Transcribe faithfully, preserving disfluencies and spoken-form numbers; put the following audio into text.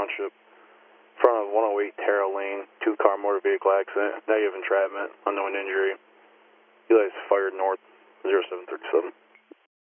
Township, in front of one oh eight Terra Lane, two-car motor vehicle accident, negative entrapment, unknown injury. You guys fired north, zero seven three seven.